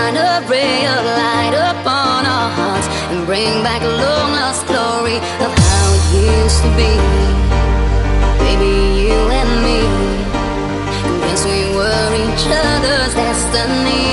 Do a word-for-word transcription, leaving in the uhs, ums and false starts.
shine a ray of light upon our hearts and bring back a long lost glory of how it used to be. Baby, you and me, and guess we were each other's destiny.